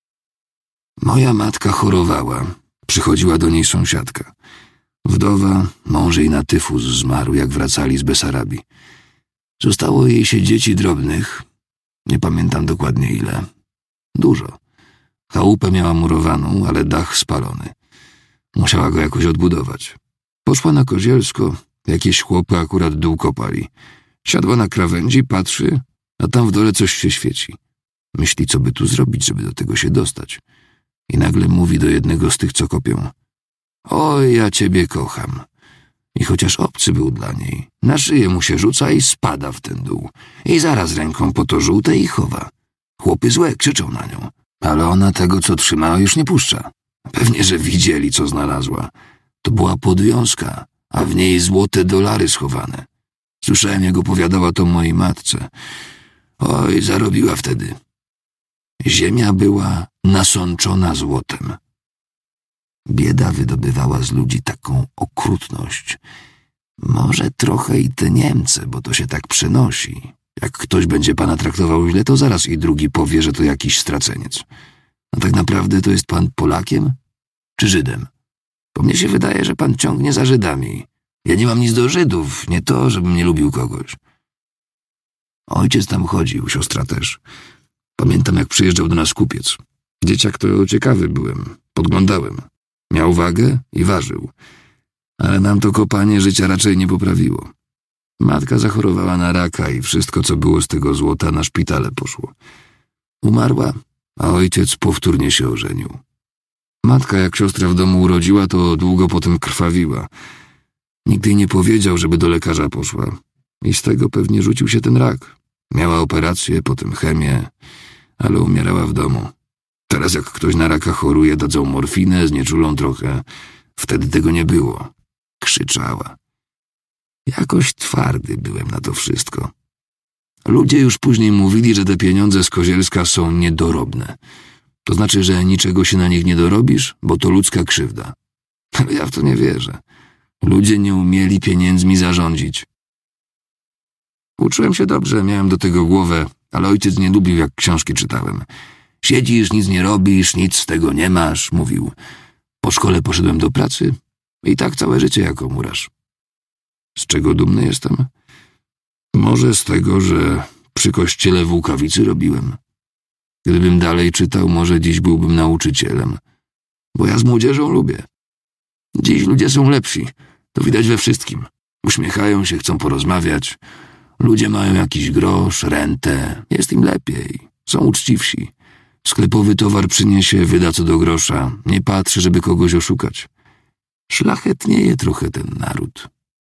Moja matka chorowała. Przychodziła do niej sąsiadka. Wdowa, mąż jej na tyfus zmarł, jak wracali z Besarabii. Zostało jej się dzieci drobnych. Nie pamiętam dokładnie ile. Dużo. Chałupę miała murowaną, ale dach spalony. Musiała go jakoś odbudować. Poszła na Kozielsko, jakieś chłopy akurat dół kopali. Siadła na krawędzi, patrzy, a tam w dole coś się świeci. Myśli, co by tu zrobić, żeby do tego się dostać. I nagle mówi do jednego z tych, co kopią: oj, ja ciebie kocham. I chociaż obcy był dla niej, na szyję mu się rzuca i spada w ten dół. I zaraz ręką po to żółte i chowa. Chłopy złe krzyczą na nią, ale ona tego, co trzymała, już nie puszcza. Pewnie, że widzieli, co znalazła. To była podwiązka, a w niej złote dolary schowane. Słyszałem, jak opowiadała to mojej matce. Oj, zarobiła wtedy. Ziemia była nasączona złotem. Bieda wydobywała z ludzi taką okrutność. Może trochę i te Niemcy, bo to się tak przenosi. Jak ktoś będzie pana traktował źle, to zaraz i drugi powie, że to jakiś straceniec. A tak naprawdę to jest pan Polakiem czy Żydem? Bo mnie się wydaje, że pan ciągnie za Żydami. Ja nie mam nic do Żydów, nie to, żebym nie lubił kogoś. Ojciec tam chodził, siostra też. Pamiętam, jak przyjeżdżał do nas kupiec. Dzieciak to ciekawy byłem, podglądałem. Miał wagę i ważył. Ale nam to kopanie życia raczej nie poprawiło. Matka zachorowała na raka i wszystko, co było z tego złota, na szpitale poszło. Umarła, a ojciec powtórnie się ożenił. Matka, jak siostrę w domu urodziła, to długo potem krwawiła. Nikt jej nie powiedział, żeby do lekarza poszła. I z tego pewnie rzucił się ten rak. Miała operację, potem chemię, ale umierała w domu. Teraz jak ktoś na raka choruje, dadzą morfinę, znieczulą trochę. Wtedy tego nie było. Krzyczała. Jakoś twardy byłem na to wszystko. Ludzie już później mówili, że te pieniądze z Kozielska są niedorobne. To znaczy, że niczego się na nich nie dorobisz, bo to ludzka krzywda. Ale ja w to nie wierzę. Ludzie nie umieli pieniędzmi zarządzić. Uczyłem się dobrze, miałem do tego głowę, ale ojciec nie lubił, jak książki czytałem. Siedzisz, nic nie robisz, nic z tego nie masz, mówił. Po szkole poszedłem do pracy i tak całe życie jako murarz. Z czego dumny jestem? Może z tego, że przy kościele w Łukawicy robiłem. Gdybym dalej czytał, może dziś byłbym nauczycielem. Bo ja z młodzieżą lubię. Dziś ludzie są lepsi. To widać we wszystkim. Uśmiechają się, chcą porozmawiać. Ludzie mają jakiś grosz, rentę. Jest im lepiej. Są uczciwsi. Sklepowy towar przyniesie, wyda co do grosza. Nie patrzy, żeby kogoś oszukać. Szlachetnieje trochę ten naród.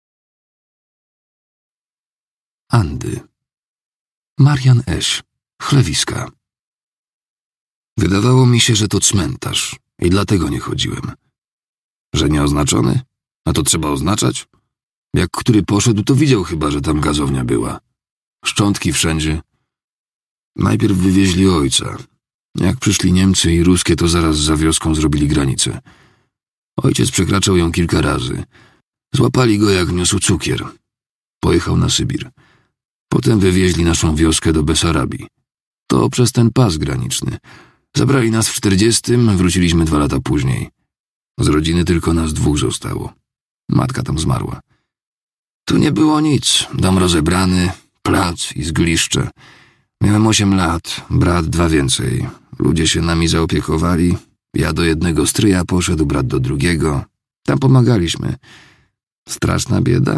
Andy. Marian Eś. Chlewiska. Wydawało mi się, że to cmentarz i dlatego nie chodziłem. Że nieoznaczony? A to trzeba oznaczać? Jak który poszedł, to widział chyba, że tam gazownia była. Szczątki wszędzie. Najpierw wywieźli ojca. Jak przyszli Niemcy i ruskie, to zaraz za wioską zrobili granicę. Ojciec przekraczał ją kilka razy. Złapali go, jak niósł cukier. Pojechał na Sybir. Potem wywieźli naszą wioskę do Besarabii. To przez ten pas graniczny. Zabrali nas w 40, wróciliśmy 2 lata później. Z rodziny tylko nas 2 zostało. Matka tam zmarła. Tu nie było nic. Dom rozebrany, plac i zgliszcze. Miałem 8 lat, brat 2 więcej. Ludzie się nami zaopiekowali. Ja do jednego stryja poszedł, brat do drugiego. Tam pomagaliśmy. Straszna bieda?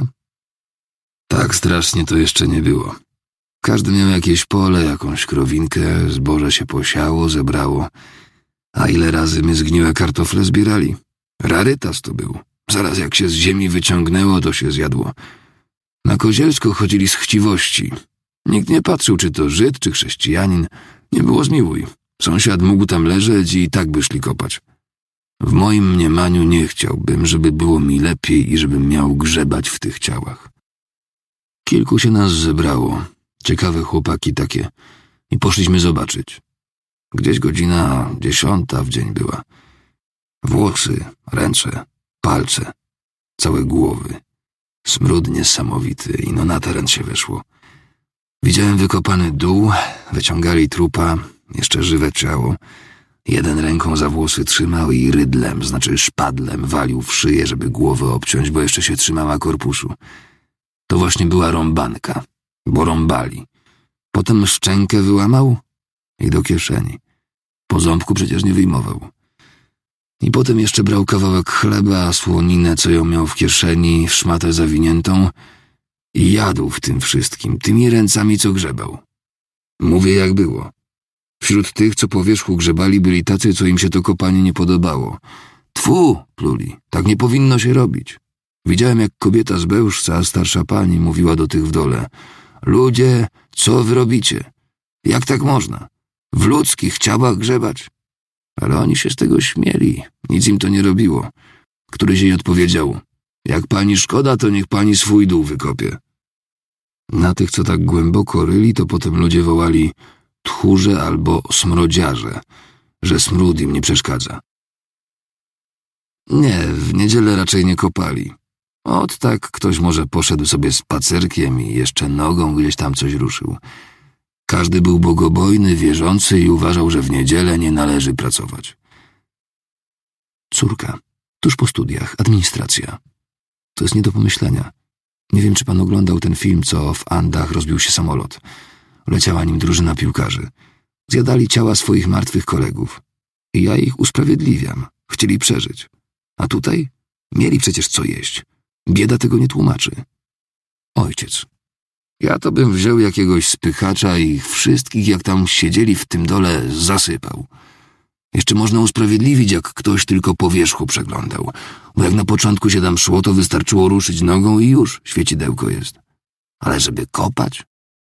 Tak strasznie to jeszcze nie było. Każdy miał jakieś pole, jakąś krowinkę, zboże się posiało, zebrało. A ile razy my zgniłe kartofle zbierali? Rarytas to był. Zaraz jak się z ziemi wyciągnęło, to się zjadło. Na Kozielsko chodzili z chciwości. Nikt nie patrzył, czy to Żyd, czy chrześcijanin. Nie było zmiłuj. Sąsiad mógł tam leżeć i tak by szli kopać. W moim mniemaniu nie chciałbym, żeby było mi lepiej i żebym miał grzebać w tych ciałach. Kilku się nas zebrało. Ciekawe chłopaki takie. I poszliśmy zobaczyć. Gdzieś godzina 10 w dzień była. Włosy, ręce, palce, całe głowy. Smród niesamowity i no na teren się weszło. Widziałem wykopany dół, wyciągali trupa, jeszcze żywe ciało. Jeden ręką za włosy trzymał i rydlem, znaczy szpadlem, walił w szyję, żeby głowę obciąć, bo jeszcze się trzymała korpusu. To właśnie była rąbanka, bo rąbali. Potem szczękę wyłamał i do kieszeni. Po ząbku przecież nie wyjmował. I potem jeszcze brał kawałek chleba, słoninę, co ją miał w kieszeni, w szmatę zawiniętą i jadł w tym wszystkim, tymi ręcami, co grzebał. Mówię, jak było. Wśród tych, co po wierzchu grzebali, byli tacy, co im się to kopanie nie podobało. Tfu, pluli, tak nie powinno się robić. Widziałem, jak kobieta z Bełżca, starsza pani, mówiła do tych w dole. Ludzie, co wy robicie? Jak tak można? W ludzkich ciałach grzebać? Ale oni się z tego śmieli, nic im to nie robiło. Któryś jej odpowiedział, jak pani szkoda, to niech pani swój dół wykopie. Na tych, co tak głęboko ryli, to potem ludzie wołali tchórze albo smrodziarze, że smród im nie przeszkadza. Nie, w niedzielę raczej nie kopali. Ot tak ktoś może poszedł sobie spacerkiem i jeszcze nogą gdzieś tam coś ruszył. Każdy był bogobojny, wierzący i uważał, że w niedzielę nie należy pracować. Córka. Tuż po studiach. Administracja. To jest nie do pomyślenia. Nie wiem, czy pan oglądał ten film, co w Andach rozbił się samolot. Leciała nim drużyna piłkarzy. Zjadali ciała swoich martwych kolegów. I ja ich usprawiedliwiam. Chcieli przeżyć. A tutaj? Mieli przecież co jeść. Bieda tego nie tłumaczy. Ojciec. Ja to bym wziął jakiegoś spychacza i ich wszystkich, jak tam siedzieli w tym dole, zasypał. Jeszcze można usprawiedliwić, jak ktoś tylko po wierzchu przeglądał. Bo jak na początku się tam szło, to wystarczyło ruszyć nogą i już świecidełko jest. Ale żeby kopać?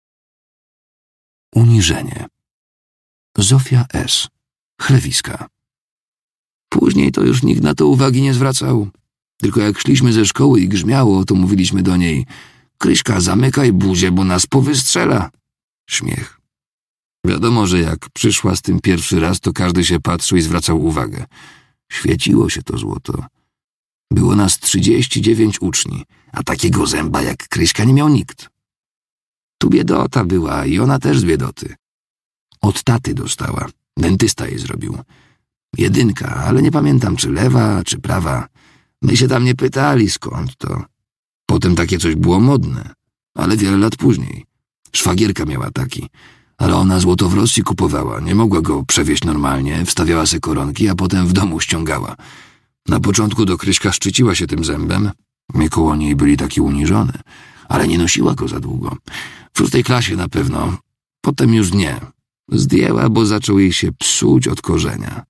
Uniżenie. Zofia S. Chlewiska. Później to już nikt na to uwagi nie zwracał. Tylko jak szliśmy ze szkoły i grzmiało, to mówiliśmy do niej: Kryśka, zamykaj buzię, bo nas powystrzela. Śmiech. Wiadomo, że jak przyszła z tym pierwszy raz, to każdy się patrzył i zwracał uwagę. Świeciło się to złoto. Było nas 39 uczni, a takiego zęba jak Kryśka nie miał nikt. Tu biedota była i ona też z biedoty. Od taty dostała. Dentysta jej zrobił. 1, ale nie pamiętam, czy lewa, czy prawa. My się tam nie pytali, skąd to. Potem takie coś było modne, ale wiele lat później. Szwagierka miała taki, ale ona złoto w Rosji kupowała. Nie mogła go przewieźć normalnie, wstawiała se koronki, a potem w domu ściągała. Na początku do Kryśka szczyciła się tym zębem. My koło niej byli taki uniżone, ale nie nosiła go za długo. W 6 klasie na pewno. Potem już nie. Zdjęła, bo zaczął jej się psuć od korzenia.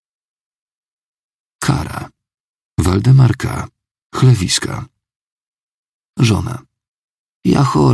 Kara. Waldemar K. Chlewiska. Żona. Ja chora.